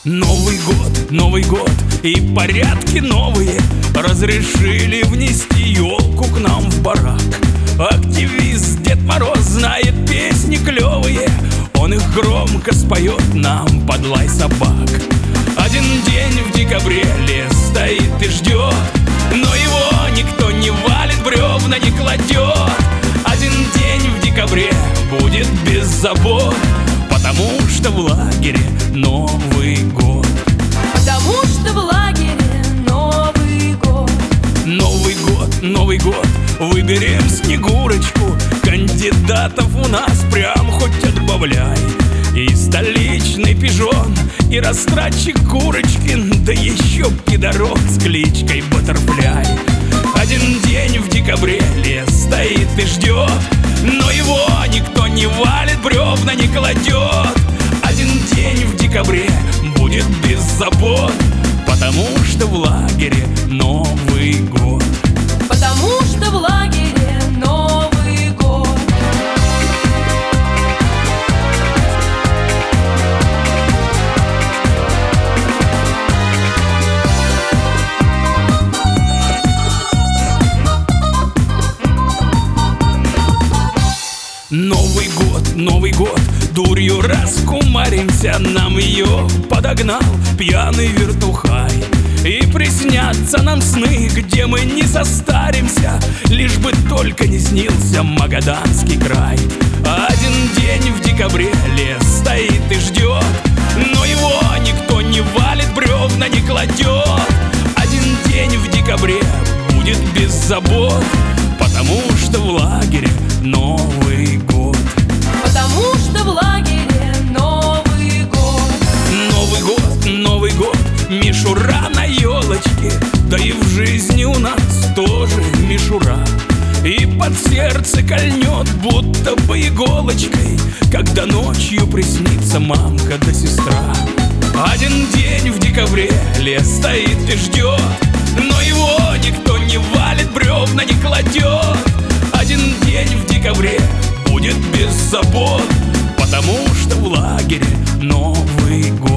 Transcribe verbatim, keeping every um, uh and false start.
Новый год, Новый год и порядки новые разрешили внести елку к нам в барак. Активист Дед Мороз знает песни клевые, он их громко споет нам под лай собак. Один день в декабре лес стоит и ждет, но его никто не валит, бревна не кладет. Один день в декабре будет без забот, потому что в лагере Новый год. Потому что в лагере Новый год. Новый год, Новый год, выберем Снегурочку. Кандидатов у нас прям хоть отбавляй. И столичный пижон, и растратчик Курочкин, да еще пидорок с кличкой Баттерфляй. Один день в декабре лес стоит и ждет, но его никто не валит, бревна не кладет. Один день в декабре будет без забот, потому что в лагере Новый год. Потому что в лагере Новый год. Новый год, Новый год, дурью раскумаримся, нам ее подогнал пьяный вертухай. И приснятся нам сны, где мы не состаримся, лишь бы только не снился Магаданский край. Один день в декабре лес стоит и ждет, но его никто не валит, бревна не кладет. Один день в декабре будет без забот, потому что в лагере Новый год. Потому что в лагере Новый год. Новый год, Новый год, мишура на елочке, да и в жизни у нас тоже мишура. И под сердце кольнет, будто бы иголочкой, когда ночью приснится мамка да сестра. Один день в декабре лес стоит и ждет, но его никто не валит, бревна не кладет. Один день в декабре будет без забот, потому что в лагере Новый год.